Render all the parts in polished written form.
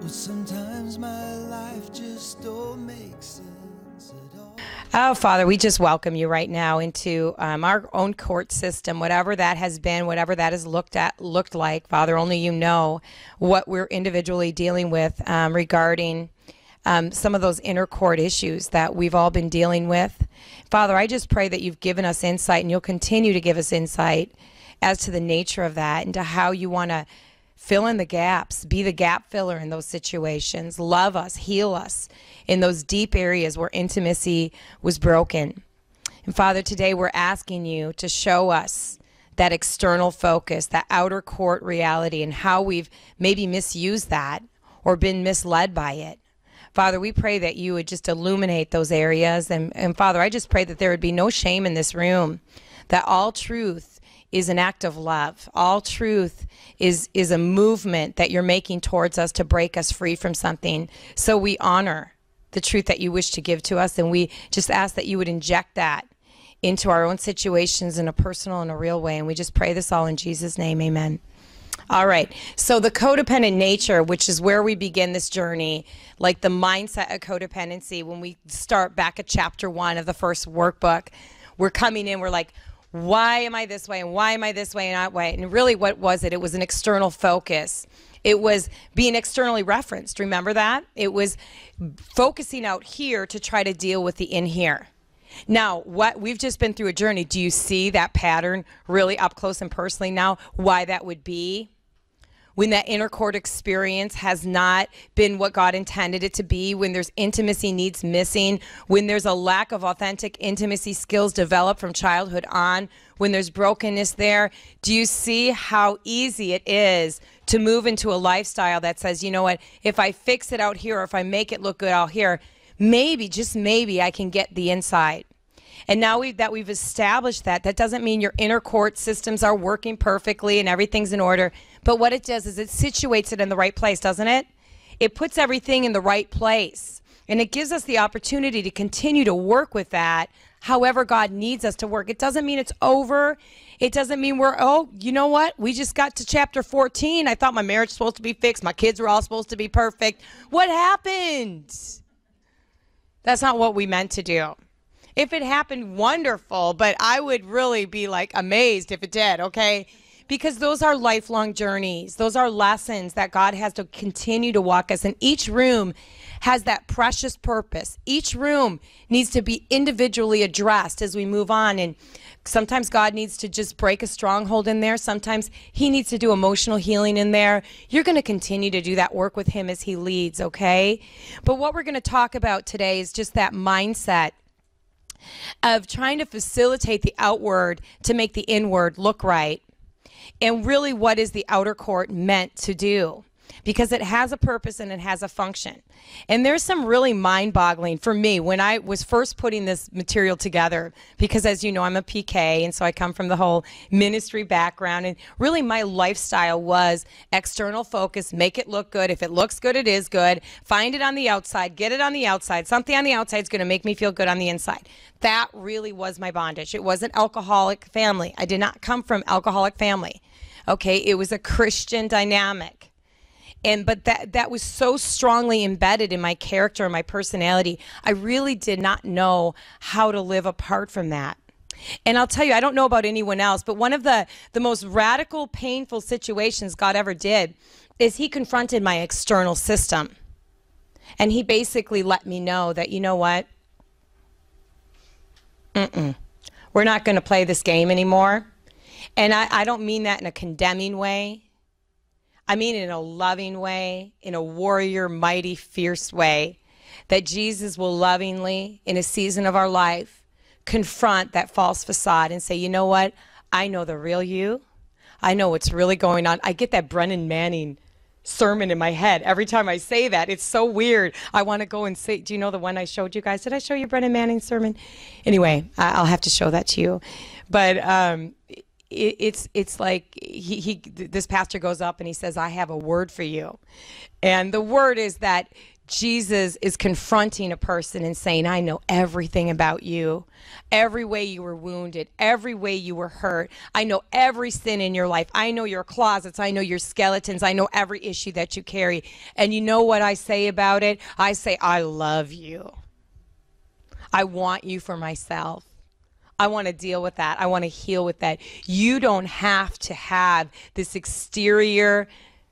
Sometimes my life just don't make sense at all. Oh, Father, we just welcome you right now into our own court system, whatever that has been, whatever that has looked like. Father, only you know what we're individually dealing with regarding some of those inner court issues that we've all been dealing with. Father, I just pray that you've given us insight and you'll continue to give us insight as to the nature of that and to how you want to fill in the gaps, be the gap filler in those situations, love us, heal us in those deep areas where intimacy was broken. And Father, today we're asking you to show us that external focus, that outer court reality, and how we've maybe misused that or been misled by it. Father, we pray that you would just illuminate those areas. And Father, I just pray that there would be no shame in this room, that all truth is an act of love. All truth is a movement that you're making towards us to break us free from something. So we honor the truth that you wish to give to us, and we just ask that you would inject that into our own situations in a personal and a real way. And we just pray this all in Jesus' name, amen. All right, so the codependent nature, which is where we begin this journey, like the mindset of codependency, when we start back at chapter 1 of the first workbook, we're coming in, we're like, why am I this way, and why am I this way and that way? And really, what was it? It was an external focus. It was being externally referenced. Remember that? It was focusing out here to try to deal with the in here. Now, what we've just been through a journey. Do you see that pattern really up close and personally now, why that would be? When that inner court experience has not been what God intended it to be, when there's intimacy needs missing, when there's a lack of authentic intimacy skills developed from childhood on, when there's brokenness there, do you see how easy it is to move into a lifestyle that says, you know what, if I fix it out here or if I make it look good out here, maybe, just maybe I can get the inside. And now we've established that doesn't mean your inner court systems are working perfectly and everything's in order. But what it does is it situates it in the right place, doesn't it? It puts everything in the right place. And it gives us the opportunity to continue to work with that however God needs us to work. It doesn't mean it's over. It doesn't mean you know what? We just got to chapter 14. I thought my marriage was supposed to be fixed. My kids were all supposed to be perfect. What happened? That's not what we meant to do. If it happened, wonderful, but I would really be like amazed if it did, okay? Because those are lifelong journeys. Those are lessons that God has to continue to walk us. And each room has that precious purpose. Each room needs to be individually addressed as we move on. And sometimes God needs to just break a stronghold in there. Sometimes he needs to do emotional healing in there. You're going to continue to do that work with him as he leads, okay? But what we're going to talk about today is just that mindset of trying to facilitate the outward to make the inward look right. And really, what is the outer court meant to do? Because it has a purpose and it has a function. And there's some really mind-boggling for me when I was first putting this material together, because as you know, I'm a PK, and so I come from the whole ministry background, and really my lifestyle was external focus, make it look good. If it looks good, it is good. Find it on the outside, get it on the outside. Something on the outside is going to make me feel good on the inside. That really was my bondage. It was an alcoholic family. I did not come from alcoholic family. Okay, it was a Christian dynamic. But that was so strongly embedded in my character and my personality. I really did not know how to live apart from that. And I'll tell you, I don't know about anyone else, but one of the most radical, painful situations God ever did is he confronted my external system. And he basically let me know that, you know what? We're not going to play this game anymore. And I don't mean that in a condemning way. I mean in a loving way, in a warrior, mighty, fierce way, that Jesus will lovingly, in a season of our life, confront that false facade and say, you know what? I know the real you. I know what's really going on. I get that Brennan Manning sermon in my head every time I say that. It's so weird. I want to go and say, do you know the one I showed you guys? Did I show you Brennan Manning's sermon? Anyway, I'll have to show that to you. But it's like this pastor goes up and he says, I have a word for you. And the word is that Jesus is confronting a person and saying, I know everything about you. Every way you were wounded, every way you were hurt. I know every sin in your life. I know your closets. I know your skeletons. I know every issue that you carry. And you know what I say about it? I say, I love you. I want you for myself. I want to deal with that. I want to heal with that. You don't have to have this exterior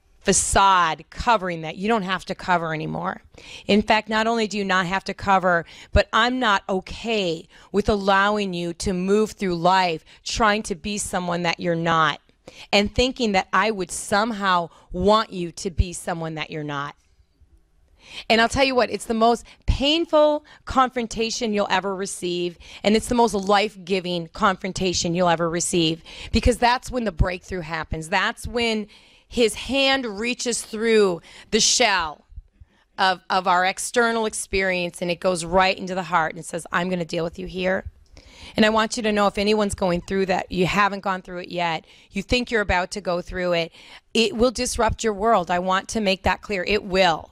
facade covering that. You don't have to cover anymore. In fact, not only do you not have to cover, but I'm not okay with allowing you to move through life trying to be someone that you're not and thinking that I would somehow want you to be someone that you're not. And I'll tell you what, it's the most painful confrontation you'll ever receive, and it's the most life-giving confrontation you'll ever receive, because that's when the breakthrough happens. That's when his hand reaches through the shell of our external experience, and it goes right into the heart and says, I'm going to deal with you here. And I want you to know, if anyone's going through that, you haven't gone through it yet, you think you're about to go through it, it will disrupt your world. I want to make that clear. It will.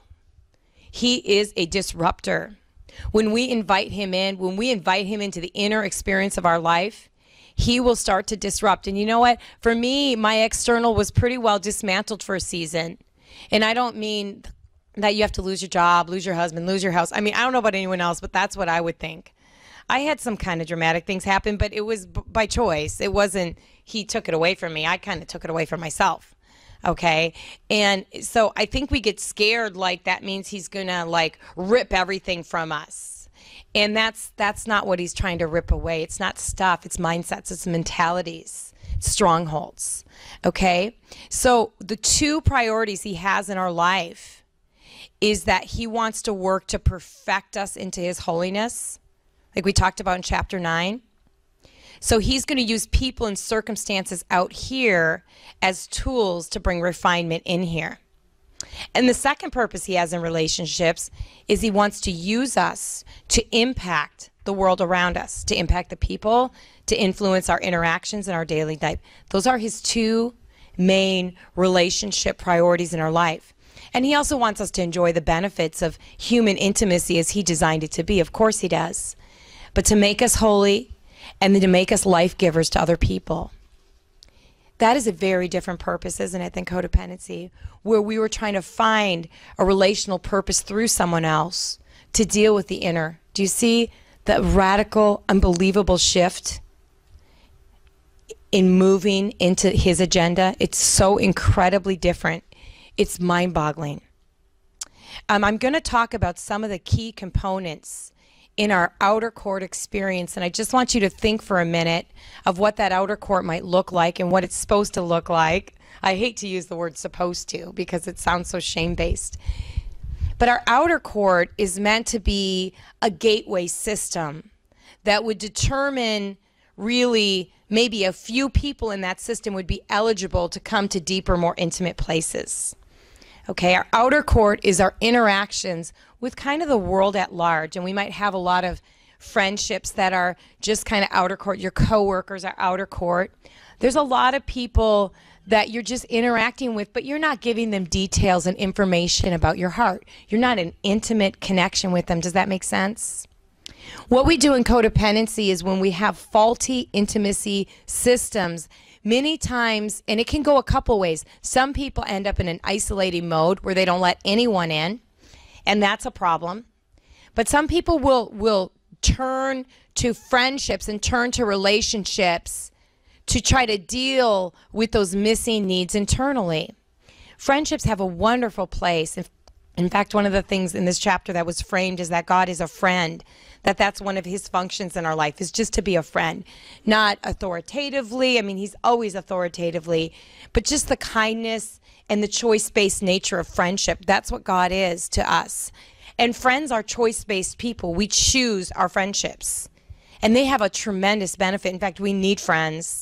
He is a disruptor. When we invite him in, when we invite him into the inner experience of our life, he will start to disrupt. And you know what? For me, my external was pretty well dismantled for a season. And I don't mean that you have to lose your job, lose your husband, lose your house. I mean, I don't know about anyone else, but that's what I would think. I had some kind of dramatic things happen, but it was by choice. It wasn't he took it away from me. I kind of took it away from myself. Okay. And so I think we get scared like that means he's going to like rip everything from us. And that's not what he's trying to rip away. It's not stuff. It's mindsets. It's mentalities. It's strongholds. Okay. So the two priorities he has in our life is that he wants to work to perfect us into his holiness, like we talked about in chapter 9. So he's going to use people and circumstances out here as tools to bring refinement in here. And the second purpose he has in relationships is he wants to use us to impact the world around us, to impact the people, to influence our interactions in our daily life. Those are his two main relationship priorities in our life. And he also wants us to enjoy the benefits of human intimacy as he designed it to be. Of course he does. But to make us holy and then to make us life givers to other people. That is a very different purpose, isn't it, than codependency, where we were trying to find a relational purpose through someone else to deal with the inner. Do you see the radical, unbelievable shift in moving into his agenda? It's so incredibly different. It's mind-boggling. I'm going to talk about some of the key components in our outer court experience, and I just want you to think for a minute of what that outer court might look like and what it's supposed to look like. I hate to use the word supposed to because it sounds so shame-based. But our outer court is meant to be a gateway system that would determine really maybe a few people in that system would be eligible to come to deeper, more intimate places. Okay, our outer court is our interactions with kind of the world at large, and we might have a lot of friendships that are just kind of outer court. Your coworkers are outer court. There's a lot of people that you're just interacting with, but you're not giving them details and information about your heart. You're not in intimate connection with them. Does that make sense? What we do in codependency is when we have faulty intimacy systems, many times, and it can go a couple ways. Some people end up in an isolating mode where they don't let anyone in, and that's a problem. But some people will turn to friendships and turn to relationships to try to deal with those missing needs internally. Friendships have a wonderful place. In fact, one of the things in this chapter that was framed is that God is a friend, that's one of his functions in our life, is just to be a friend. Not authoritatively, I mean, he's always authoritatively, but just the kindness and the choice-based nature of friendship. That's what God is to us. And friends are choice-based people. We choose our friendships. And they have a tremendous benefit. In fact, we need friends.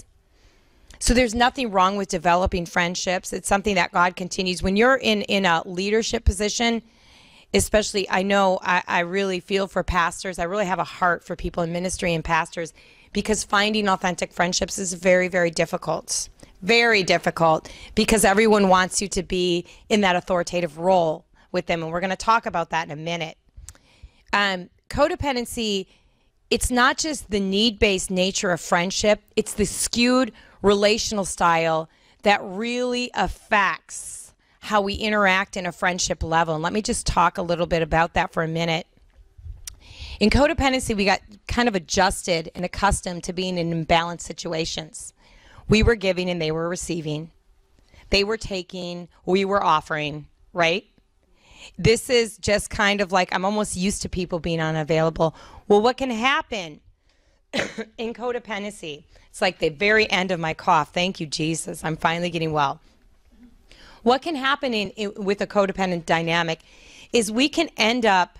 So there's nothing wrong with developing friendships. It's something that God continues. When you're in a leadership position, especially, I know I really feel for pastors. I really have a heart for people in ministry and pastors, because finding authentic friendships is very, very difficult. Very difficult, because everyone wants you to be in that authoritative role, with them, and we're going to talk about that in a minute. Codependency, it's not just the need-based nature of friendship, it's the skewed relational style that really affects how we interact in a friendship level. And let me just talk a little bit about that for a minute. In codependency, we got kind of adjusted and accustomed to being in imbalanced situations. We were giving and they were receiving. They were taking, we were offering, right? This is just kind of like, I'm almost used to people being unavailable. Well, what can happen in codependency? It's like the very end of my cough. Thank you, Jesus. I'm finally getting well. What can happen with a codependent dynamic is we can end up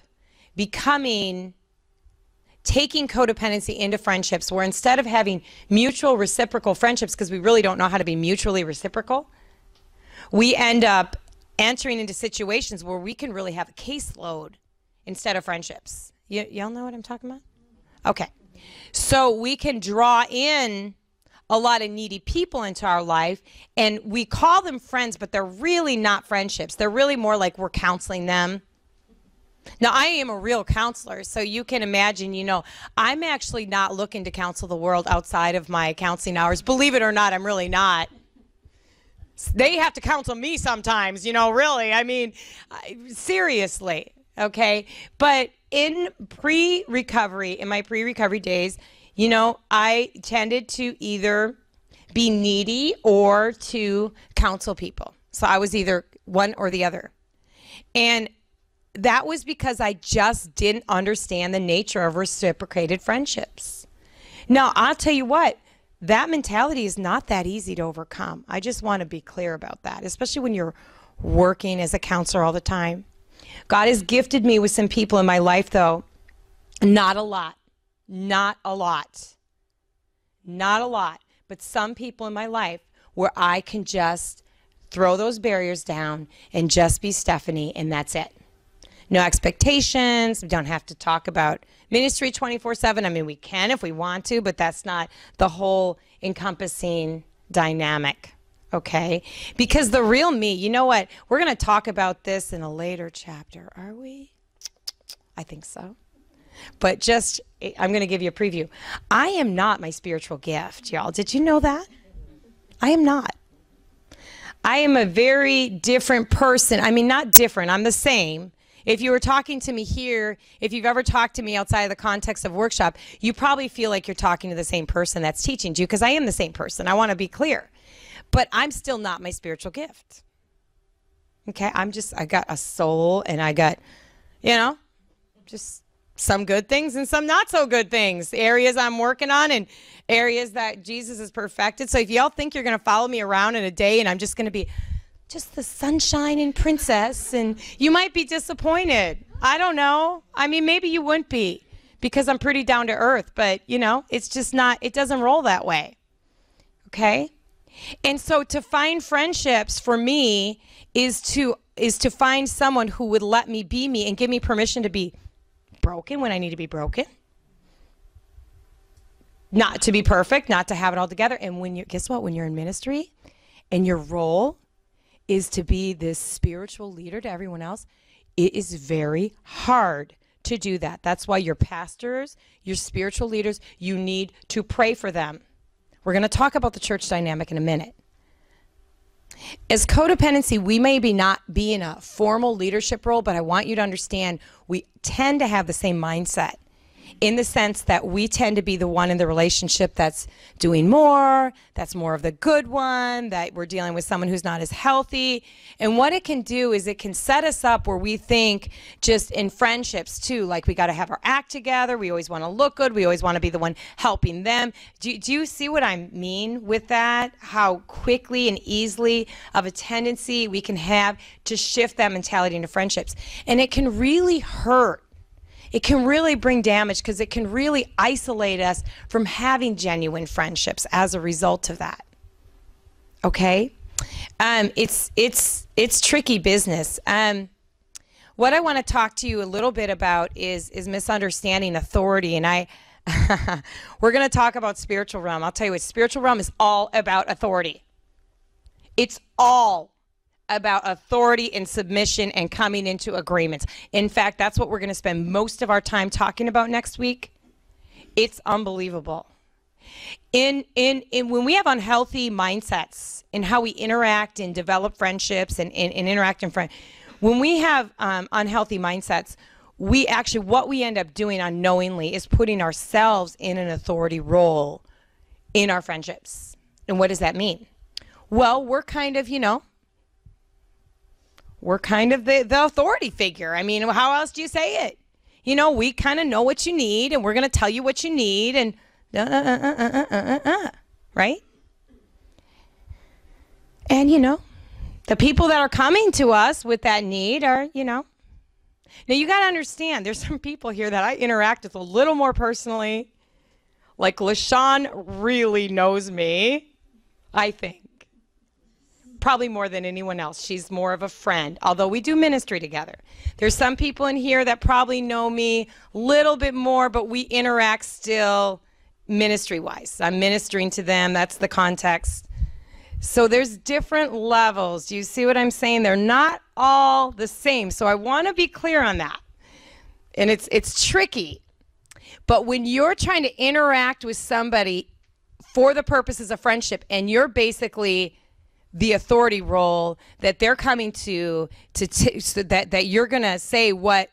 taking codependency into friendships where instead of having mutual reciprocal friendships, because we really don't know how to be mutually reciprocal, we end up entering into situations where we can really have a caseload instead of friendships. Y'all know what I'm talking about? Okay. So we can draw in a lot of needy people into our life, and we call them friends, but they're really not friendships. They're really more like we're counseling them. Now, I am a real counselor, so you can imagine, I'm actually not looking to counsel the world outside of my counseling hours. Believe it or not, I'm really not. They have to counsel me sometimes, really. I mean, seriously, okay? But in my pre-recovery days, I tended to either be needy or to counsel people. So I was either one or the other. And that was because I just didn't understand the nature of reciprocated friendships. Now, I'll tell you what, that mentality is not that easy to overcome. I just want to be clear about that, especially when you're working as a counselor all the time. God has gifted me with some people in my life, though. Not a lot, but some people in my life where I can just throw those barriers down and just be Stephanie, and that's it. No expectations. We don't have to talk about ministry 24/7. I mean, we can if we want to, but that's not the whole encompassing dynamic, okay? Because the real me, you know what? We're going to talk about this in a later chapter, are we? I think so. But I'm going to give you a preview. I am not my spiritual gift, y'all. Did you know that? I am not. I am a very different person. I mean, not different. I'm the same. If you were talking to me here, if you've ever talked to me outside of the context of workshop, you probably feel like you're talking to the same person that's teaching to you, because I am the same person. I want to be clear. But I'm still not my spiritual gift. Okay? I got a soul, and I got, just some good things and some not so good things. Areas I'm working on and areas that Jesus has perfected. So if y'all think you're going to follow me around in a day and I'm just going to be just the sunshine and princess, and you might be disappointed. I don't know. I mean, maybe you wouldn't be, because I'm pretty down to earth, but it's just not, it doesn't roll that way. Okay? And so to find friendships for me is to find someone who would let me be me and give me permission to be broken when I need to be broken. Not to be perfect, not to have it all together. And guess what? When you're in ministry and your role is to be this spiritual leader to everyone else, it is very hard to do that. That's why your pastors, your spiritual leaders, you need to pray for them. We're going to talk about the church dynamic in a minute. As codependency, we may not be in a formal leadership role, but I want you to understand we tend to have the same mindset, in the sense that we tend to be the one in the relationship that's doing more, that's more of the good one, that we're dealing with someone who's not as healthy. And what it can do is it can set us up where we think, just in friendships too, like we got to have our act together, we always want to look good, we always want to be the one helping them. Do you see what I mean with that? How quickly and easily of a tendency we can have to shift that mentality into friendships. And it can really hurt. It can really bring damage, because it can really isolate us from having genuine friendships as a result of that. Okay? It's tricky business. What I want to talk to you a little bit about is misunderstanding authority. And we're going to talk about spiritual realm. I'll tell you what, spiritual realm is all about authority. It's all about authority and submission and coming into agreements. In fact, that's what we're going to spend most of our time talking about next week. It's unbelievable. In when we have unhealthy mindsets in how we interact and develop friendships and interact in when we have unhealthy mindsets, what we end up doing unknowingly is putting ourselves in an authority role in our friendships. And what does that mean? Well, we're kind of, we're kind of the authority figure. I mean, how else do you say it? We kind of know what you need, and we're going to tell you what you need, and right? And, the people that are coming to us with that need are, Now, you got to understand, there's some people here that I interact with a little more personally. Like LaShawn really knows me, I think. Probably more than anyone else. She's more of a friend, although we do ministry together. There's some people in here that probably know me a little bit more, but we interact still ministry-wise. I'm ministering to them. That's the context. So there's different levels. Do you see what I'm saying? They're not all the same. So I want to be clear on that. And it's tricky. But when you're trying to interact with somebody for the purposes of friendship, and you're basically the authority role that they're coming to so that you're going to say what,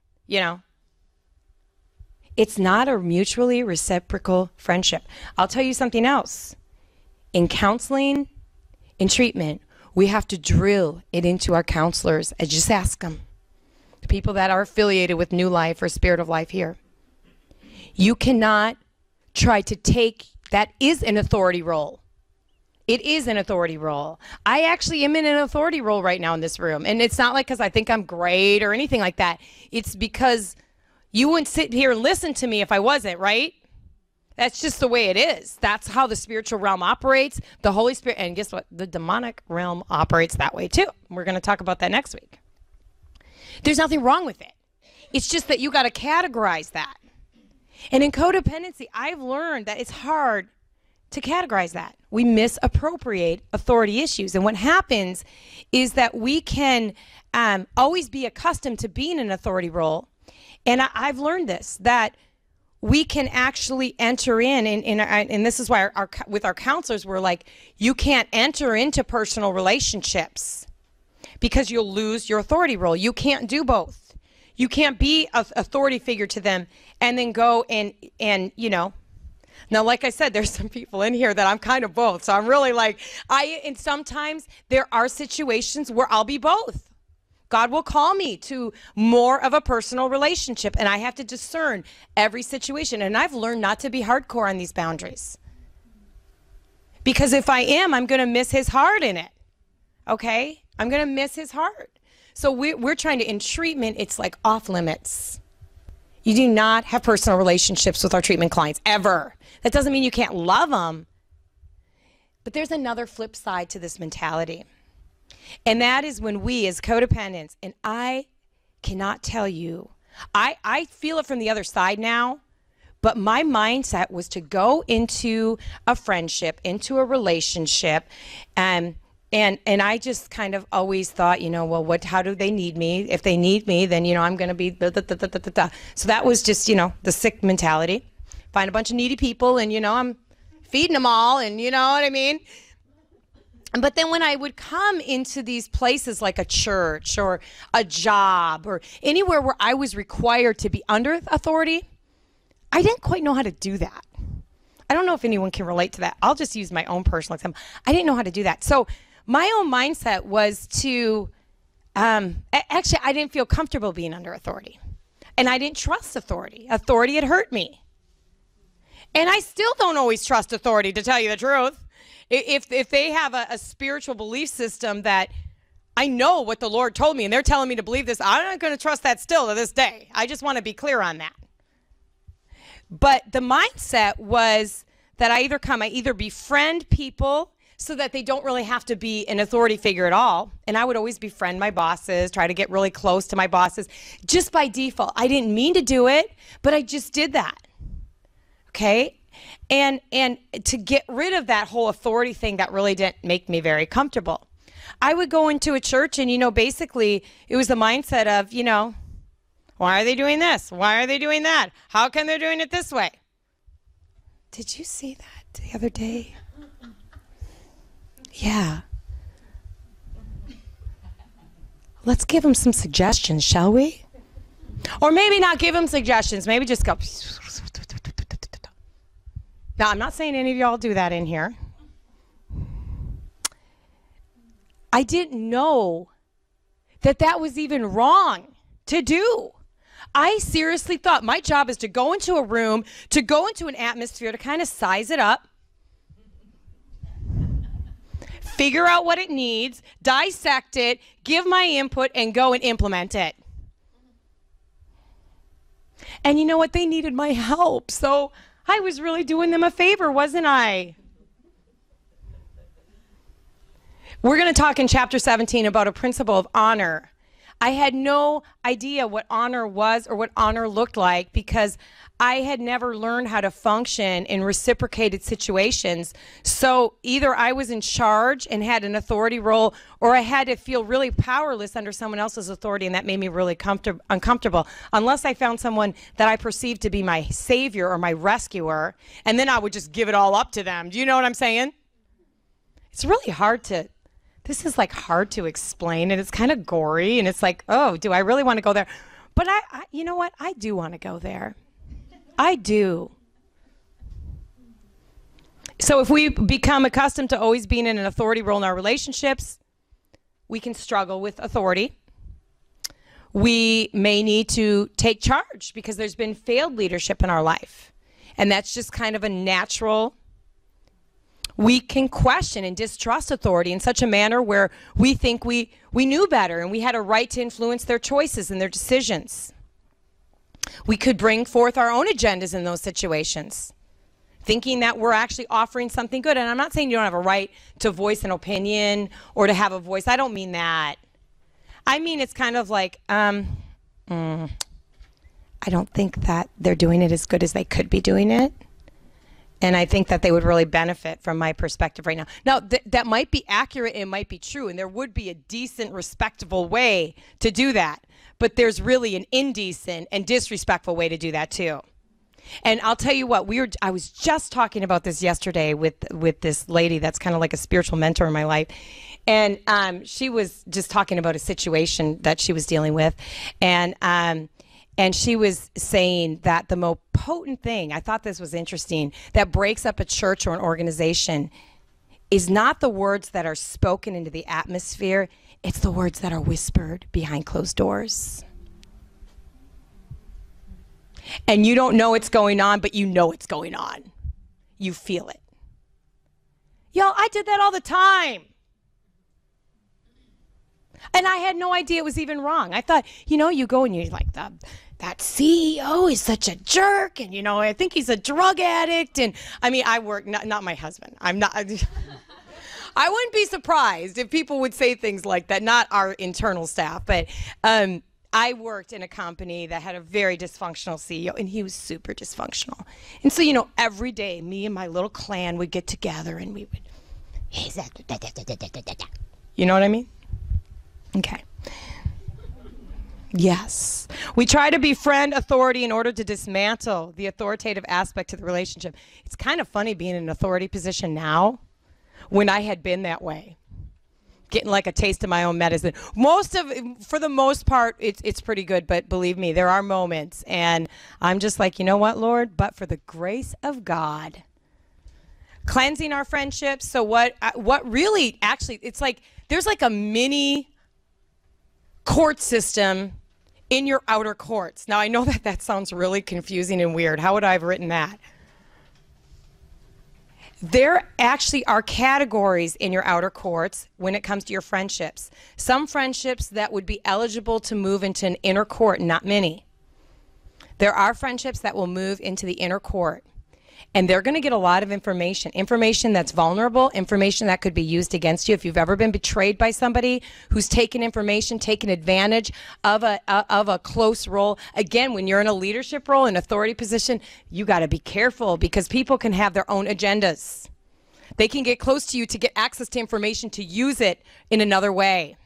it's not a mutually reciprocal friendship. I'll tell you something else. In counseling, in treatment, we have to drill it into our counselors and just ask them, the people that are affiliated with New Life or Spirit of Life here. You cannot try to take, that is an authority role. It is an authority role. I actually am in an authority role right now in this room. And it's not like because I think I'm great or anything like that. It's because you wouldn't sit here and listen to me if I wasn't, right? That's just the way it is. That's how the spiritual realm operates. The Holy Spirit, and guess what? The demonic realm operates that way too. We're going to talk about that next week. There's nothing wrong with it. It's just that you got to categorize that. And in codependency, I've learned that it's hard to categorize that. We misappropriate authority issues. And what happens is that we can always be accustomed to being in an authority role. And I've learned this, that we can actually enter in, and this is why with our counselors, we're like, you can't enter into personal relationships because you'll lose your authority role. You can't do both. You can't be an authority figure to them and then go and Now, like I said, there's some people in here that I'm kind of both. So I'm really like, and sometimes there are situations where I'll be both. God will call me to more of a personal relationship, and I have to discern every situation. And I've learned not to be hardcore on these boundaries. Because if I am, I'm going to miss his heart in it. Okay? I'm going to miss his heart. So we're trying to, in treatment, it's like off limits. You do not have personal relationships with our treatment clients, ever. That doesn't mean you can't love them. But there's another flip side to this mentality. And that is when we, as codependents, and I cannot tell you, I feel it from the other side now, but my mindset was to go into a friendship, into a relationship, and I just kind of always thought, well, how do they need me? If they need me, then, I'm going to be da, da, da, da, da, da. So that was just, the sick mentality. Find a bunch of needy people and, I'm feeding them all and you know what I mean? But then when I would come into these places like a church or a job or anywhere where I was required to be under authority, I didn't quite know how to do that. I don't know if anyone can relate to that. I'll just use my own personal example. I didn't know how to do that. So my own mindset was to, actually, I didn't feel comfortable being under authority. And I didn't trust authority. Authority had hurt me. And I still don't always trust authority, to tell you the truth. If they have a spiritual belief system that I know what the Lord told me and they're telling me to believe this, I'm not going to trust that still to this day. I just want to be clear on that. But the mindset was that I either befriend people so that they don't really have to be an authority figure at all. And I would always befriend my bosses, try to get really close to my bosses, just by default. I didn't mean to do it, but I just did that. Okay? And to get rid of that whole authority thing that really didn't make me very comfortable, I would go into a church and, basically it was the mindset of, why are they doing this? Why are they doing that? How come they're doing it this way? Did you see that the other day? Yeah. Let's give them some suggestions, shall we? Or maybe not give them suggestions. Maybe just go. Now, I'm not saying any of y'all do that in here. I didn't know that was even wrong to do. I seriously thought my job is to go into a room, to go into an atmosphere, to kind of size it up, figure out what it needs, dissect it, give my input, and go and implement it. And you know what? They needed my help, so I was really doing them a favor, wasn't I? We're going to talk in chapter 17 about a principle of honor. I had no idea what honor was or what honor looked like because I had never learned how to function in reciprocated situations. So either I was in charge and had an authority role, or I had to feel really powerless under someone else's authority, and that made me really uncomfortable, unless I found someone that I perceived to be my savior or my rescuer, and then I would just give it all up to them. Do you know what I'm saying? It's really hard to... This is hard to explain, and it's kind of gory, and it's like, oh, do I really want to go there? But I you know what? I do want to go there. I do. So if we become accustomed to always being in an authority role in our relationships, we can struggle with authority. We may need to take charge because there's been failed leadership in our life, and that's just kind of a natural. We can question and distrust authority in such a manner where we think we knew better and we had a right to influence their choices and their decisions. We could bring forth our own agendas in those situations, thinking that we're actually offering something good. And I'm not saying you don't have a right to voice an opinion or to have a voice. I don't mean that. I mean, it's kind of like, I don't think that they're doing it as good as they could be doing it. And I think that they would really benefit from my perspective right now. Now, that might be accurate and it might be true, and there would be a decent, respectable way to do that. But there's really an indecent and disrespectful way to do that, too. And I'll tell you what, I was just talking about this yesterday with this lady that's kind of like a spiritual mentor in my life. And she was just talking about a situation that she was dealing with. And she was saying that the most potent thing, I thought this was interesting, that breaks up a church or an organization is not the words that are spoken into the atmosphere, it's the words that are whispered behind closed doors. And you don't know it's going on, but you know it's going on. You feel it. I did that all the time. And I had no idea it was even wrong. I thought, you go and you're like, that CEO is such a jerk, and I think he's a drug addict, and I mean, I work not my husband. I'm not. I wouldn't be surprised if people would say things like that. Not our internal staff, but I worked in a company that had a very dysfunctional CEO, and he was super dysfunctional. And so, every day, me and my little clan would get together, and we would. You know what I mean? Okay. Yes. We try to befriend authority in order to dismantle the authoritative aspect of the relationship. It's kind of funny being in an authority position now when I had been that way, getting like a taste of my own medicine. For the most part, it's pretty good, but believe me, there are moments, and I'm just like, you know what, Lord? But for the grace of God, cleansing our friendships. So what really, actually, it's like, there's like a mini court system in your outer courts. Now, I know that sounds really confusing and weird. How would I have written that? There actually are categories in your outer courts when it comes to your friendships. Some friendships that would be eligible to move into an inner court, not many. There are friendships that will move into the inner court. And they're going to get a lot of information that's vulnerable, information that could be used against you. If you've ever been betrayed by somebody who's taken information, taken advantage of a close role. Again, when you're in a leadership role, an authority position, you got to be careful because people can have their own agendas. They can get close to you to get access to information to use it in another way.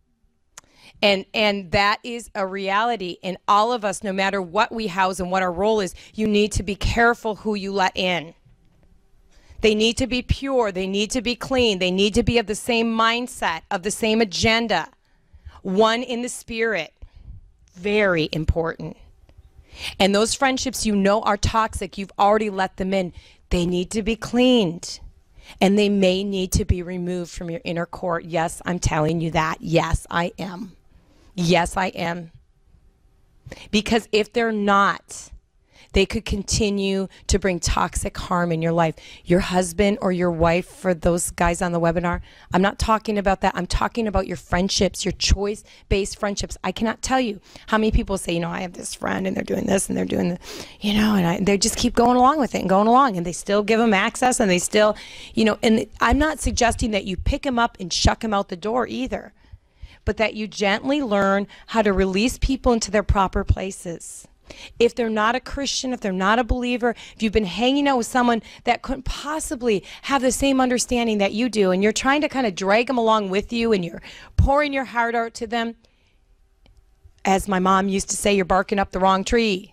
And that is a reality. And all of us, no matter what we house and what our role is, you need to be careful who you let in. They need to be pure. They need to be clean. They need to be of the same mindset, of the same agenda. One in the spirit. Very important. And those friendships you know are toxic, you've already let them in. They need to be cleaned. And they may need to be removed from your inner court. Yes, I'm telling you that. Yes, I am. Yes, I am. Because if they're not, they could continue to bring toxic harm in your life. Your husband or your wife, for those guys on the webinar, I'm not talking about that. I'm talking about your friendships, your choice-based friendships. I cannot tell you how many people say, I have this friend and they're doing this and they're doing this, and they just keep going along with it and going along, and they still give them access, and they still, and I'm not suggesting that you pick them up and shuck them out the door either, but that you gently learn how to release people into their proper places. If they're not a Christian, if they're not a believer, if you've been hanging out with someone that couldn't possibly have the same understanding that you do, and you're trying to kind of drag them along with you, and you're pouring your heart out to them, as my mom used to say, you're barking up the wrong tree.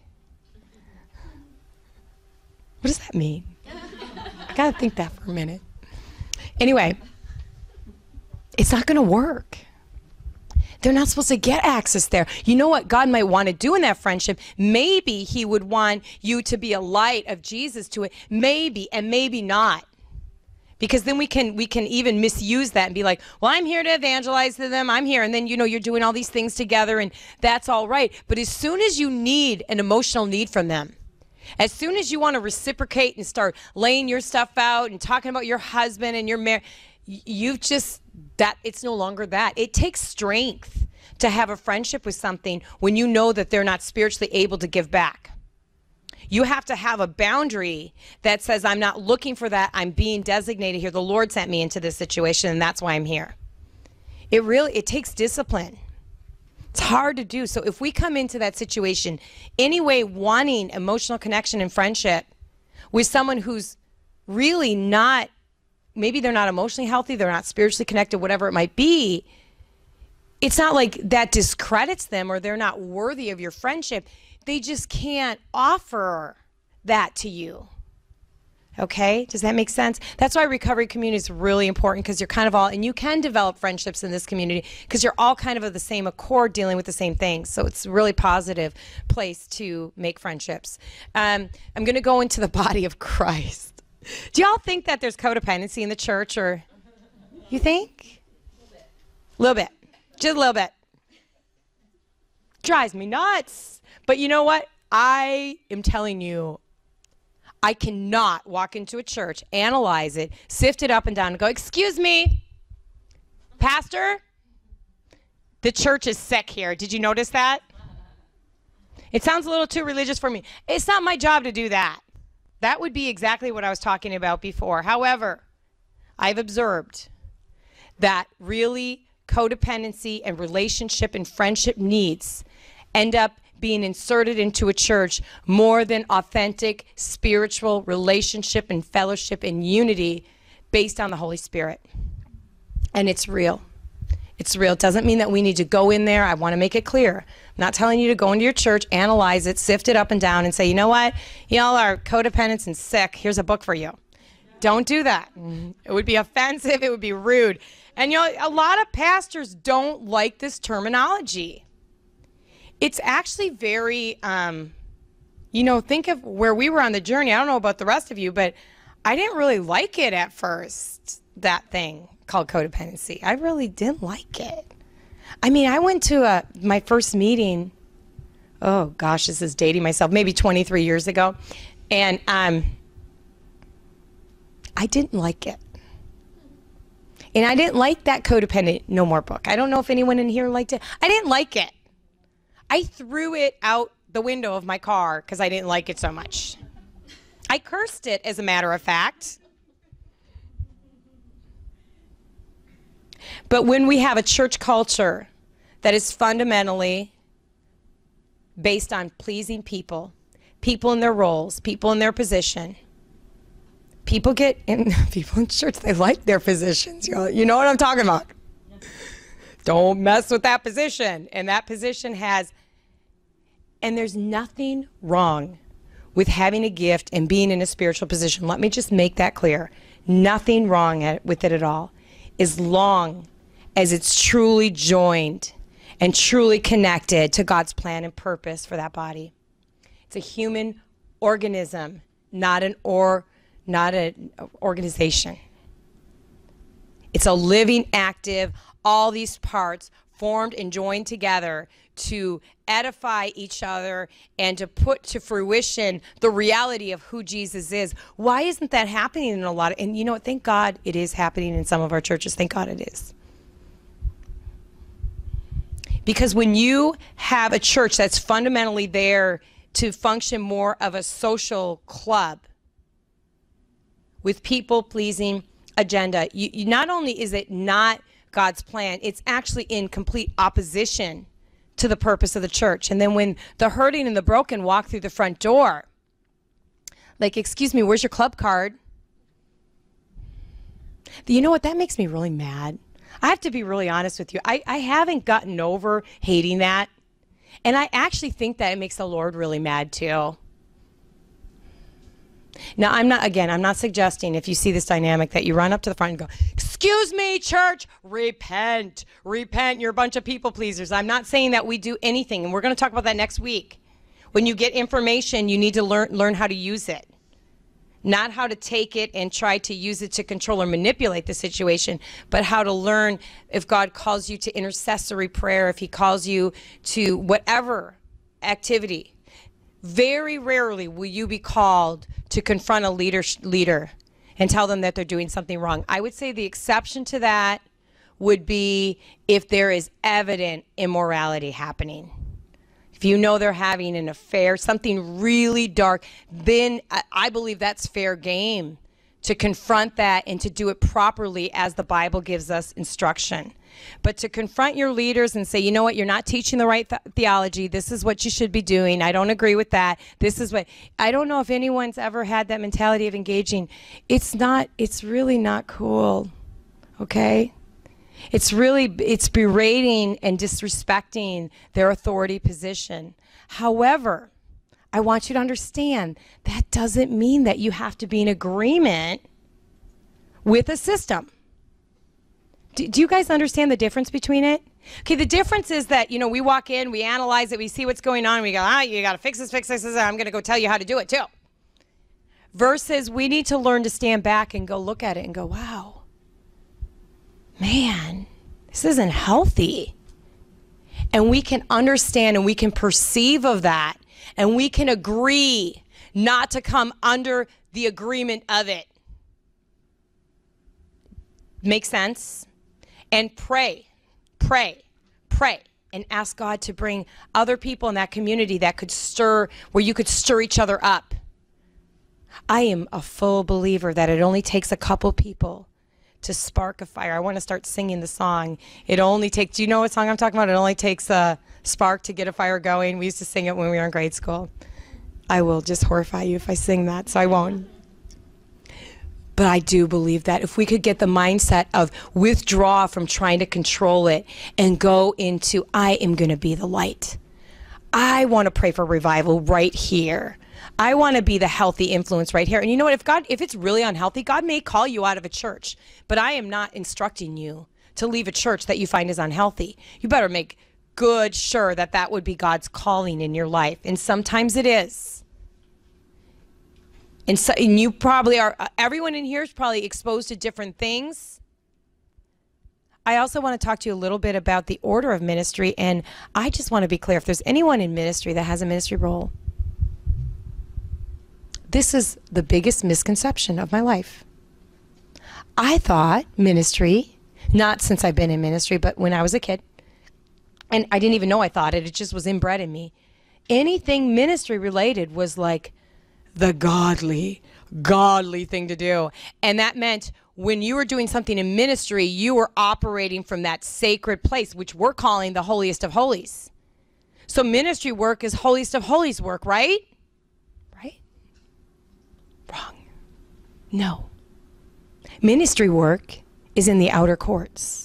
What does that mean? I gotta think that for a minute. Anyway, it's not gonna work. They're not supposed to get access there. You know what God might want to do in that friendship? Maybe he would want you to be a light of Jesus to it. Maybe, and maybe not. Because then we can even misuse that and be like, well, I'm here to evangelize to them. I'm here. And then, you're doing all these things together, and that's all right. But as soon as you need an emotional need from them, as soon as you want to reciprocate and start laying your stuff out and talking about your husband and your marriage, it's no longer that. It takes strength to have a friendship with something when you know that they're not spiritually able to give back. You have to have a boundary that says, I'm not looking for that. I'm being designated here. The Lord sent me into this situation, and that's why I'm here. It takes discipline. It's hard to do. So if we come into that situation anyway, wanting emotional connection and friendship with someone who's really not, maybe they're not emotionally healthy, they're not spiritually connected, whatever it might be, it's not like that discredits them or they're not worthy of your friendship. They just can't offer that to you. Okay? Does that make sense? That's why recovery community is really important, because you're kind of all, and you can develop friendships in this community because you're all kind of the same accord, dealing with the same things. So it's a really positive place to make friendships. I'm going to go into the body of Christ. Do y'all think that there's codependency in the church, or you think? A little bit. Just a little bit. Drives me nuts. But you know what? I am telling you, I cannot walk into a church, analyze it, sift it up and down, and go, excuse me, Pastor, the church is sick here. Did you notice that? It sounds a little too religious for me. It's not my job to do that. That would be exactly what I was talking about before. However, I've observed that really codependency and relationship and friendship needs end up being inserted into a church more than authentic spiritual relationship and fellowship and unity based on the Holy Spirit. And it's real. It's real. It doesn't mean that we need to go in there. I want to make it clear. I'm not telling you to go into your church, analyze it, sift it up and down, and say, you know what? Y'all are codependents and sick. Here's a book for you. Don't do that. It would be offensive. It would be rude. And a lot of pastors don't like this terminology. It's actually very, think of where we were on the journey. I don't know about the rest of you, but I didn't really like it at first, that thing called codependency. I really didn't like it. I mean, I went to my first meeting, oh gosh, this is dating myself, maybe 23 years ago, and I didn't like it. And I didn't like that Codependent No More book. I don't know if anyone in here liked it. I didn't like it. I threw it out the window of my car because I didn't like it so much. I cursed it, as a matter of fact. But when we have a church culture that is fundamentally based on pleasing people, people in their roles, people in their position, people in church, they like their positions. You know what I'm talking about. Don't mess with that position. And that position and there's nothing wrong with having a gift and being in a spiritual position. Let me just make that clear. Nothing wrong with it at all, as long as it's truly joined and truly connected to God's plan and purpose for that body. It's a human organism, not an organization. It's a living, active, all these parts formed and joined together to edify each other and to put to fruition the reality of who Jesus is. Why isn't that happening in a lot of, and you know what, thank God it is happening in some of our churches. Thank God it is. Because when you have a church that's fundamentally there to function more of a social club with people-pleasing agenda, you not only is it not God's plan, it's actually in complete opposition to the purpose of the church. And then when the hurting and the broken walk through the front door, like, excuse me, where's your club card? You know what? That makes me really mad. I have to be really honest with you. I haven't gotten over hating that. And I actually think that it makes the Lord really mad too. Now, I'm not suggesting if you see this dynamic that you run up to the front and go, excuse me, church, repent, you're a bunch of people pleasers. I'm not saying that we do anything, and we're going to talk about that next week. When you get information, you need to learn how to use it. Not how to take it and try to use it to control or manipulate the situation, but how to learn if God calls you to intercessory prayer, if he calls you to whatever activity. Very rarely will you be called to confront a leader and tell them that they're doing something wrong. I would say the exception to that would be if there is evident immorality happening. If you know they're having an affair, something really dark, then I believe that's fair game to confront that and to do it properly as the Bible gives us instruction. But to confront your leaders and say, you know what, you're not teaching the right theology. This is what you should be doing. I don't agree with that. This is what, I don't know if anyone's ever had that mentality of engaging. It's really not cool, okay? It's berating and disrespecting their authority position. However, I want you to understand that doesn't mean that you have to be in agreement with a system. Do you guys understand the difference between it? Okay, the difference is that, we walk in, we analyze it, we see what's going on, and we go, you got to fix this, and I'm going to go tell you how to do it too. Versus we need to learn to stand back and go look at it and go, wow, man, this isn't healthy. And we can understand and we can perceive of that, and we can agree not to come under the agreement of it. Make sense? And pray, and ask God to bring other people in that community that could where you could stir each other up. I am a full believer that it only takes a couple people to spark a fire. I want to start singing the song. Do you know what song I'm talking about? It only takes a spark to get a fire going. We used to sing it when we were in grade school. I will just horrify you if I sing that, so I won't. But I do believe that if we could get the mindset of withdraw from trying to control it and go into, I am going to be the light. I want to pray for revival right here. I want to be the healthy influence right here. And you know what? If it's really unhealthy, God may call you out of a church. But I am not instructing you to leave a church that you find is unhealthy. You better make good sure that would be God's calling in your life. And sometimes it is. And you probably are, everyone in here is probably exposed to different things. I also want to talk to you a little bit about the order of ministry. And I just want to be clear, if there's anyone in ministry that has a ministry role, this is the biggest misconception of my life. I thought ministry, not since I've been in ministry, but when I was a kid, and I didn't even know I thought it just was inbred in me. Anything ministry related was like the godly thing to do. And that meant when you were doing something in ministry, you were operating from that sacred place, which we're calling the holiest of holies. So ministry work is holiest of holies work, right? Right? Wrong. No. Ministry work is in the outer courts.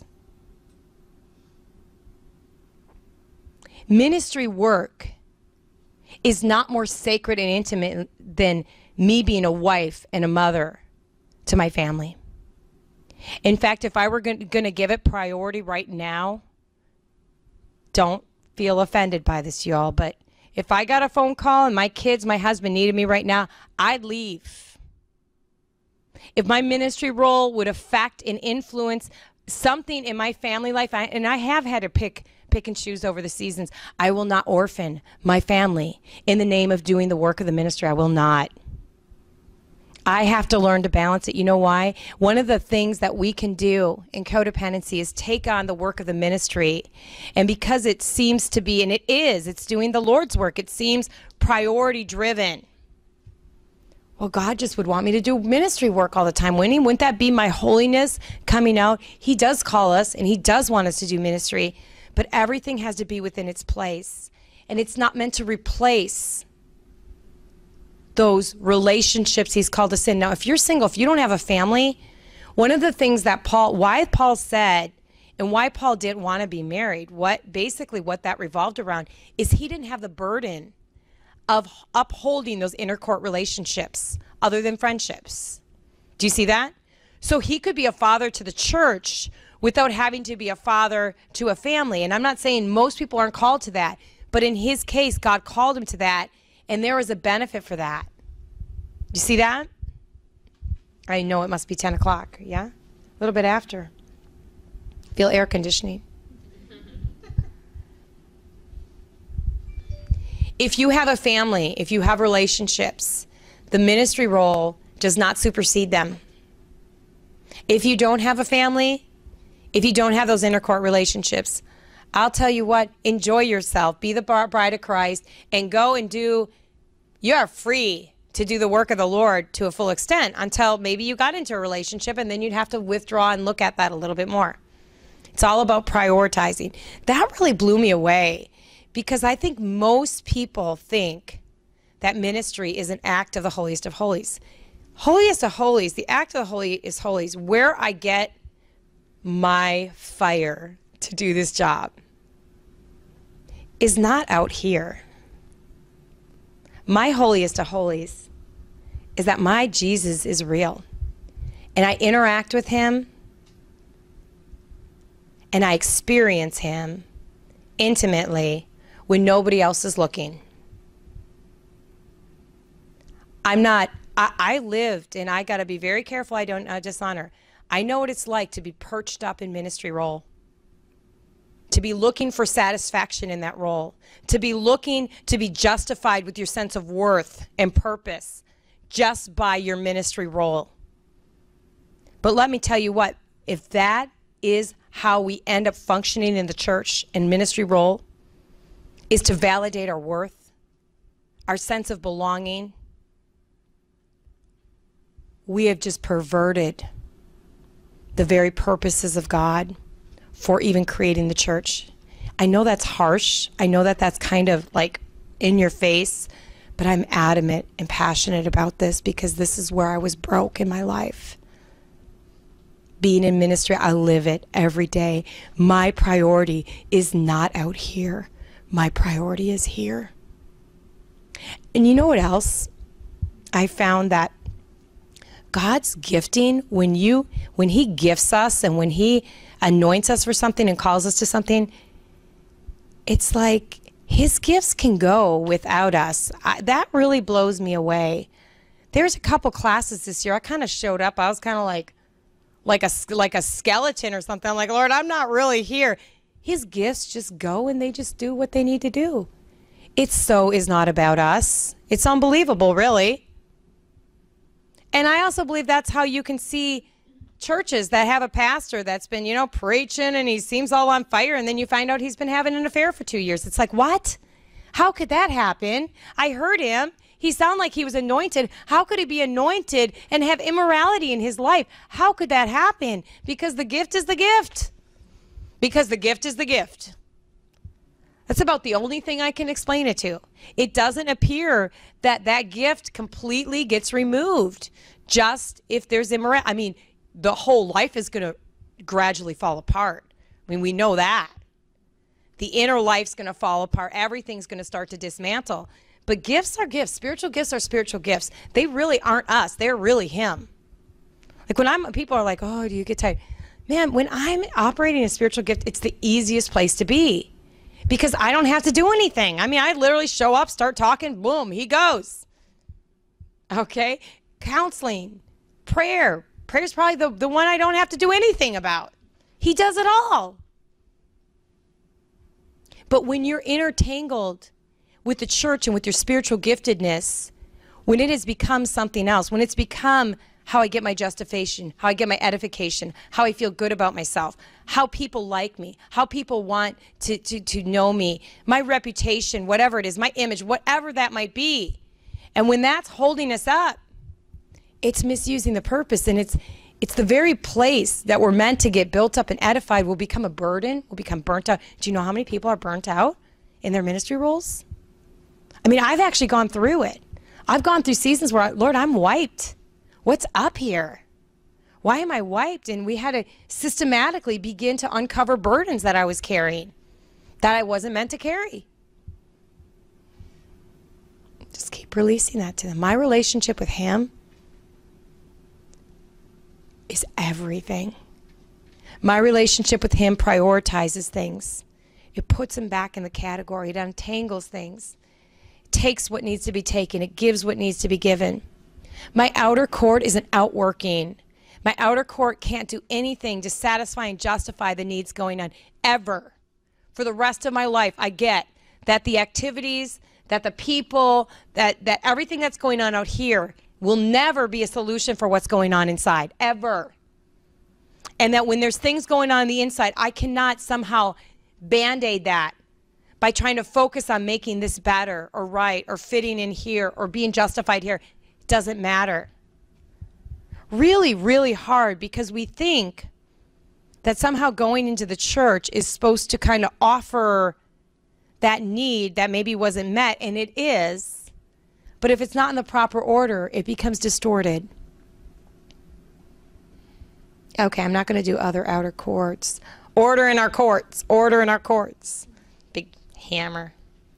Ministry work is not more sacred and intimate than me being a wife and a mother to my family. In fact, if I were going to give it priority right now, don't feel offended by this, y'all, but if I got a phone call and my kids, my husband needed me right now, I'd leave. If my ministry role would affect and influence something in my family life, and I have had to pick and choose over the seasons, I will not orphan my family in the name of doing the work of the ministry. I will not. I have to learn to balance it. You know why? One of the things that we can do in codependency is take on the work of the ministry. And because it seems to be, and it is, it's doing the Lord's work. It seems priority driven. Well, God just would want me to do ministry work all the time. Wouldn't that be my holiness coming out? He does call us and he does want us to do ministry, but everything has to be within its place. And it's not meant to replace those relationships he's called us in. Now, if you're single, if you don't have a family, one of the things that why Paul said, and why Paul didn't want to be married, what that revolved around is he didn't have the burden of upholding those intercourt relationships other than friendships. Do you see that? So he could be a father to the church without having to be a father to a family. And I'm not saying most people aren't called to that, but in his case, God called him to that. And there is a benefit for that. You see that? I know it must be 10 o'clock, yeah? A little bit after. Feel air conditioning. If you have a family, if you have relationships, the ministry role does not supersede them. If you don't have a family, if you don't have those intercourt relationships, I'll tell you what, enjoy yourself, be the bride of Christ, and go and you are free to do the work of the Lord to a full extent until maybe you got into a relationship and then you'd have to withdraw and look at that a little bit more. It's all about prioritizing. That really blew me away because I think most people think that ministry is an act of the holiest of holies. Holiest of holies, the act of the holy is holies, where I get my fire to do this job is not out here. My holiest of holies is that my Jesus is real. And I interact with him and I experience him intimately when nobody else is looking. I lived, and I got to be very careful I don't dishonor. I know what it's like to be perched up in ministry role, to be looking for satisfaction in that role, to be looking to be justified with your sense of worth and purpose just by your ministry role. But let me tell you what, if that is how we end up functioning in the church and ministry role, is to validate our worth, our sense of belonging, we have just perverted the very purposes of God for even creating the church. I know that's harsh. I know that that's kind of like in your face, but I'm adamant and passionate about this because this is where I was broke in my life. Being in ministry, I live it every day. My priority is not out here. My priority is here. And you know what else? I found that God's gifting, when he gifts us and when he anoints us for something and calls us to something, it's like his gifts can go without us. That really blows me away. There's a couple classes this year. I kind of showed up. I was kind of like a skeleton or something. I'm like, Lord, I'm not really here. His gifts just go and they just do what they need to do. It so is not about us. It's unbelievable, really. And I also believe that's how you can see churches that have a pastor that's been, preaching and he seems all on fire, and then you find out he's been having an affair for 2 years. It's like, what? How could that happen? I heard him. He sounded like he was anointed. How could he be anointed and have immorality in his life? How could that happen? Because the gift is the gift. Because the gift is the gift. That's about the only thing I can explain it to. It doesn't appear that that gift completely gets removed just if there's immorality. I mean, the whole life is going to gradually fall apart. I mean, we know that. The inner life's going to fall apart. Everything's going to start to dismantle. But gifts are gifts. Spiritual gifts are spiritual gifts. They really aren't us. They're really him. Like when people are like, oh, do you get tired? Man, when I'm operating a spiritual gift, it's the easiest place to be because I don't have to do anything. I mean, I literally show up, start talking, boom, he goes. Okay? Counseling, prayer. Prayer's probably the one I don't have to do anything about. He does it all. But when you're intertangled with the church and with your spiritual giftedness, when it has become something else, when it's become how I get my justification, how I get my edification, how I feel good about myself, how people like me, how people want to know me, my reputation, whatever it is, my image, whatever that might be. And when that's holding us up, it's misusing the purpose, and it's the very place that we're meant to get built up and edified will become a burden, will become burnt out. Do you know how many people are burnt out in their ministry roles? I mean, I've actually gone through it. I've gone through seasons where, Lord, I'm wiped. What's up here? Why am I wiped? And we had to systematically begin to uncover burdens that I was carrying that I wasn't meant to carry. Just keep releasing that to them. My relationship with him is everything. My relationship with him prioritizes things. It puts him back in the category. It untangles things. It takes what needs to be taken. It gives what needs to be given. My outer court is an outworking. My outer court can't do anything to satisfy and justify the needs going on ever. For the rest of my life, I get that the activities, that the people, that everything that's going on out here will never be a solution for what's going on inside, ever. And that when there's things going on the inside, I cannot somehow band-aid that by trying to focus on making this better or right or fitting in here or being justified here. It doesn't matter. Really, really hard because we think that somehow going into the church is supposed to kind of offer that need that maybe wasn't met, and it is. But if it's not in the proper order, it becomes distorted. Okay, I'm not going to do other outer courts. Order in our courts. Order in our courts. Big hammer.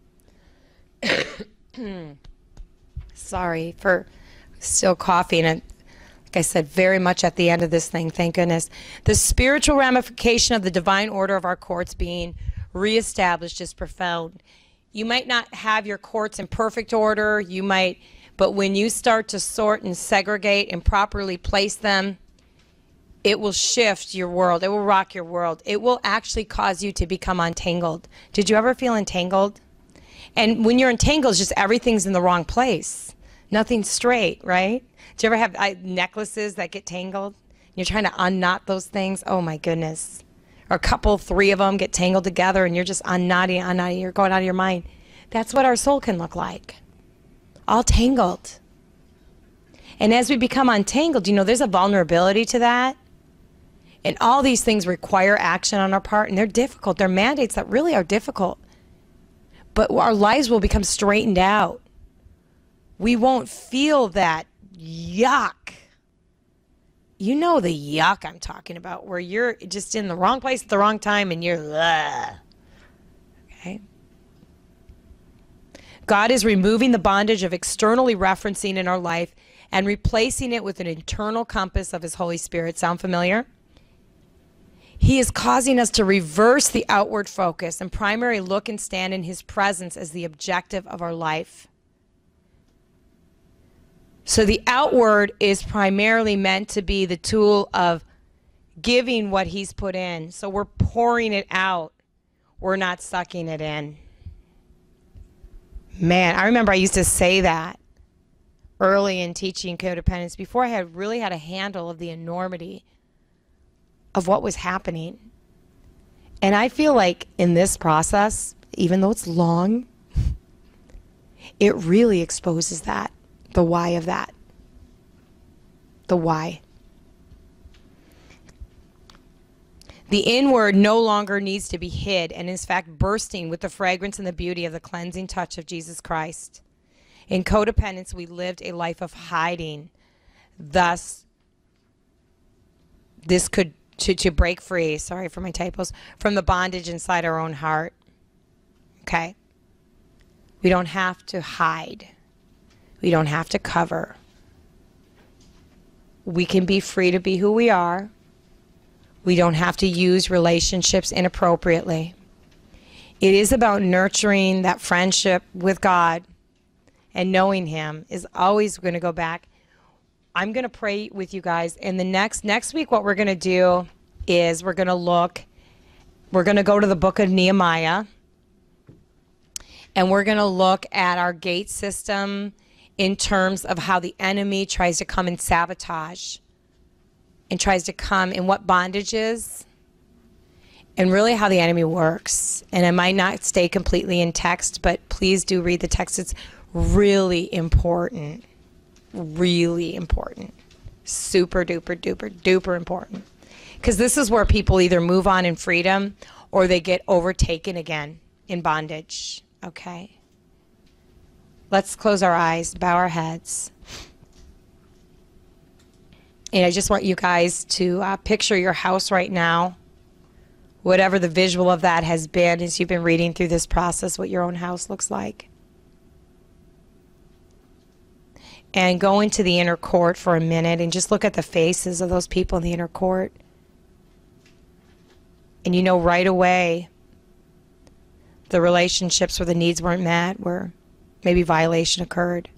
Sorry for still coughing. And like I said, very much at the end of this thing, thank goodness. The spiritual ramification of the divine order of our courts being reestablished is profound. You might not have your courts in perfect order, but when you start to sort and segregate and properly place them, it will shift your world. It will rock your world. It will actually cause you to become untangled. Did you ever feel entangled? And when you're entangled, it's just everything's in the wrong place. Nothing's straight, right? Do you ever have necklaces that get tangled? You're trying to unknot those things. Oh my goodness. Or a couple, 3 of them get tangled together and you're just unknotting, you're going out of your mind. That's what our soul can look like. All tangled. And as we become untangled, there's a vulnerability to that. And all these things require action on our part, and they're difficult. They're mandates that really are difficult. But our lives will become straightened out. We won't feel that yuck. You know the yuck I'm talking about, where you're just in the wrong place at the wrong time and you're, ugh. Okay? God is removing the bondage of externally referencing in our life and replacing it with an internal compass of his Holy Spirit. Sound familiar? He is causing us to reverse the outward focus and primarily look and stand in his presence as the objective of our life. So the outward is primarily meant to be the tool of giving what he's put in. So we're pouring it out. We're not sucking it in. Man, I remember I used to say that early in teaching codependence before I had really had a handle of the enormity of what was happening. And I feel like in this process, even though it's long, it really exposes that. The why of that. The why. The inward no longer needs to be hid and is in fact bursting with the fragrance and the beauty of the cleansing touch of Jesus Christ. In codependence, we lived a life of hiding. Thus, this could to break free, sorry for my typos, from the bondage inside our own heart. Okay? We don't have to hide. We don't have to cover. We can be free to be who we are. We don't have to use relationships inappropriately. It is about nurturing that friendship with God and knowing Him is always going to go back. I'm going to pray with you guys. And the next week, what we're going to do is we're going to go to the book of Nehemiah, and we're going to look at our gate system in terms of how the enemy tries to come and sabotage and tries to come in what bondage is and really how the enemy works. And I might not stay completely in text, but please do read the text. It's really important. Really important. Super duper duper duper important. Because this is where people either move on in freedom or they get overtaken again in bondage. Okay? Let's close our eyes, bow our heads. And I just want you guys to picture your house right now, whatever the visual of that has been as you've been reading through this process, what your own house looks like. And go into the inner court for a minute and just look at the faces of those people in the inner court. And you know right away the relationships where the needs weren't met, where maybe violation occurred.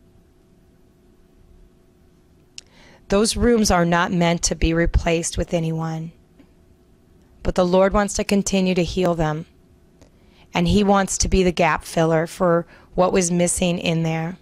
Those rooms are not meant to be replaced with anyone. But the Lord wants to continue to heal them. And He wants to be the gap filler for what was missing in there.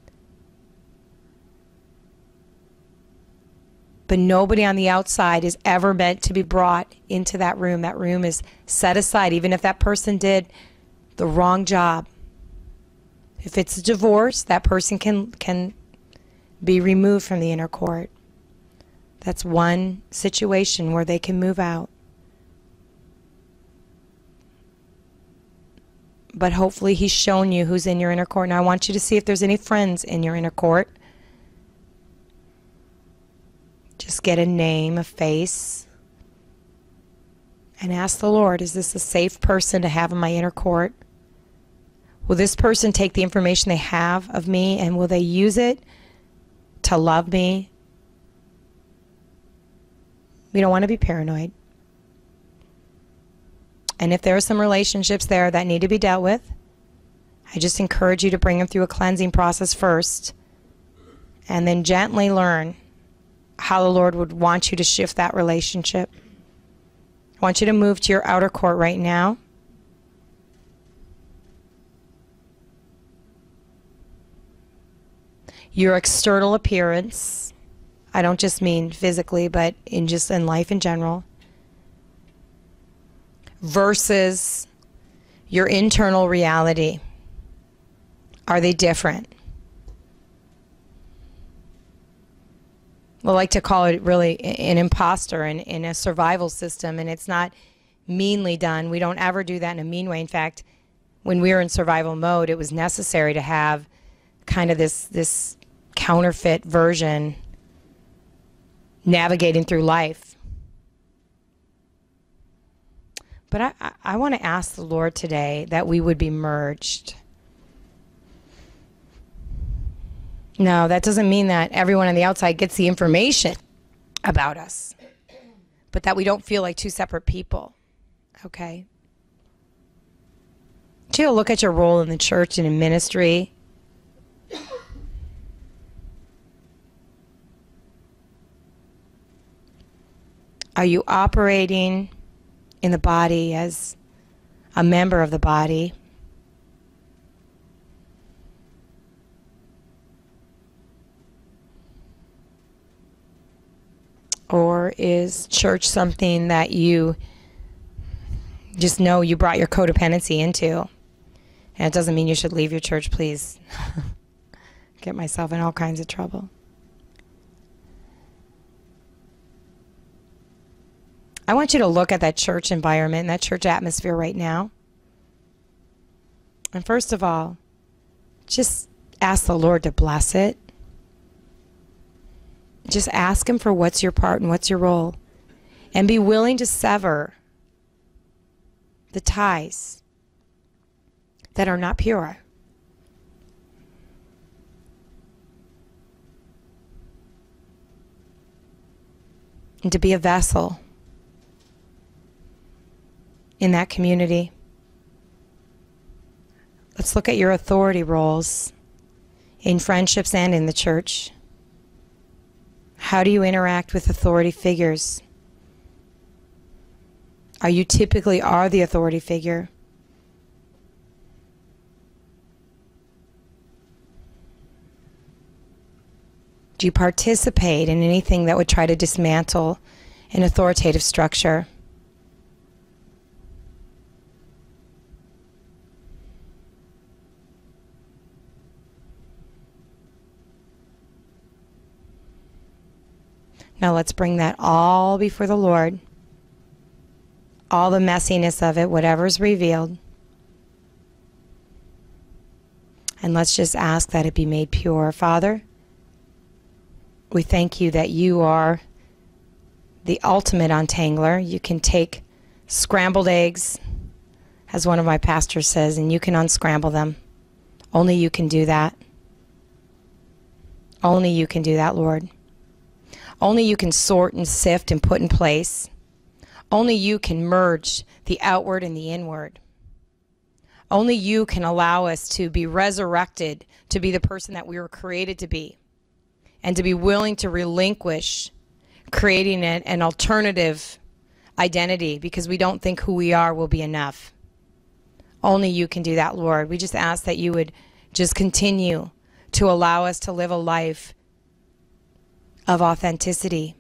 But nobody on the outside is ever meant to be brought into that room. That room is set aside, even if that person did the wrong job. If it's a divorce, that person can be removed from the inner court. That's one situation where they can move out. But hopefully He's shown you who's in your inner court. Now I want you to see if there's any friends in your inner court. Just get a name, a face, and ask the Lord, is this a safe person to have in my inner court? Will this person take the information they have of me and will they use it to love me? We don't want to be paranoid. And if there are some relationships there that need to be dealt with, I just encourage you to bring them through a cleansing process first and then gently learn how the Lord would want you to shift that relationship. I want you to move to your outer court right now. Your external appearance, I don't just mean physically, but in life in general, versus your internal reality. Are they different? I like to call it really an imposter in a survival system, and it's not meanly done. We don't ever do that in a mean way. In fact, when we were in survival mode, it was necessary to have kind of this counterfeit version navigating through life. But I want to ask the Lord today that we would be merged. No, that doesn't mean that everyone on the outside gets the information about us, but that we don't feel like two separate people, okay? Do you look at your role in the church and in ministry? Are you operating in the body as a member of the body? Or is church something that you just know you brought your codependency into? And it doesn't mean you should leave your church, please. Get myself in all kinds of trouble. I want you to look at that church environment and that church atmosphere right now. And first of all, just ask the Lord to bless it. Just ask Him for what's your part and what's your role. And be willing to sever the ties that are not pure. And to be a vessel in that community. Let's look at your authority roles in friendships and in the church. How do you interact with authority figures? Are you typically the authority figure? Do you participate in anything that would try to dismantle an authoritative structure? Now let's bring that all before the Lord. All the messiness of it, whatever's revealed. And let's just ask that it be made pure. Father, we thank you that you are the ultimate untangler. You can take scrambled eggs, as one of my pastors says, and you can unscramble them. Only you can do that. Only you can do that, Lord. Only you can sort and sift and put in place. Only you can merge the outward and the inward. Only you can allow us to be resurrected to be the person that we were created to be, and to be willing to relinquish creating an alternative identity because we don't think who we are will be enough. Only you can do that, Lord. We just ask that you would just continue to allow us to live a life of authenticity,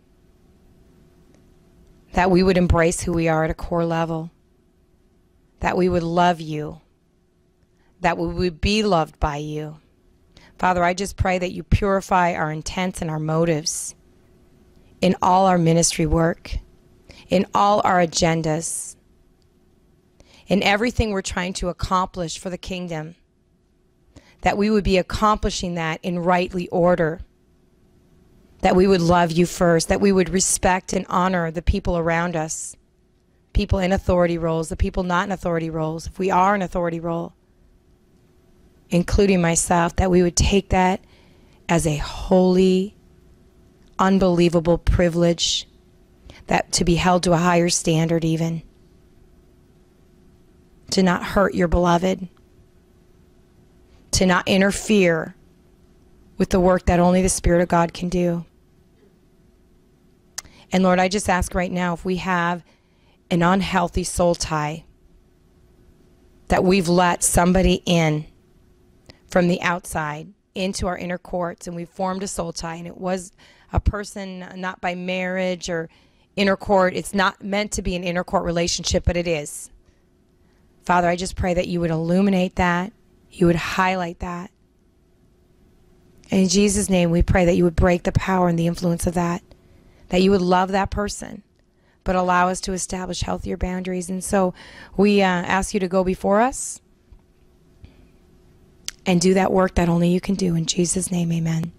that we would embrace who we are at a core level, that we would love you, that we would be loved by you. Father, I just pray that you purify our intents and our motives in all our ministry work, in all our agendas, in everything we're trying to accomplish for the kingdom, that we would be accomplishing that in rightly order, that we would love you first, that we would respect and honor the people around us, people in authority roles, the people not in authority roles, if we are in authority role, including myself, that we would take that as a holy, unbelievable privilege, that to be held to a higher standard even, to not hurt your beloved, to not interfere with the work that only the Spirit of God can do. And Lord, I just ask right now if we have an unhealthy soul tie, that we've let somebody in from the outside into our inner courts, and we've formed a soul tie, and it was a person not by marriage or inner court. It's not meant to be an inner court relationship, but it is. Father, I just pray that you would illuminate that, you would highlight that. And in Jesus' name, we pray that you would break the power and the influence of that you would love that person, but allow us to establish healthier boundaries. And so we ask you to go before us and do that work that only you can do. In Jesus' name, amen.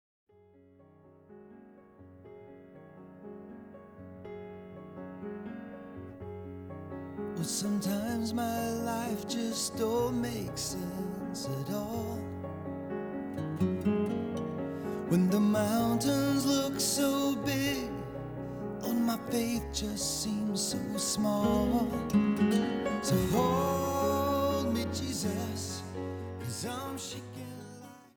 Well, sometimes my life just don't make sense at all. When the mountains look so big, Lord, my faith just seems so small. So hold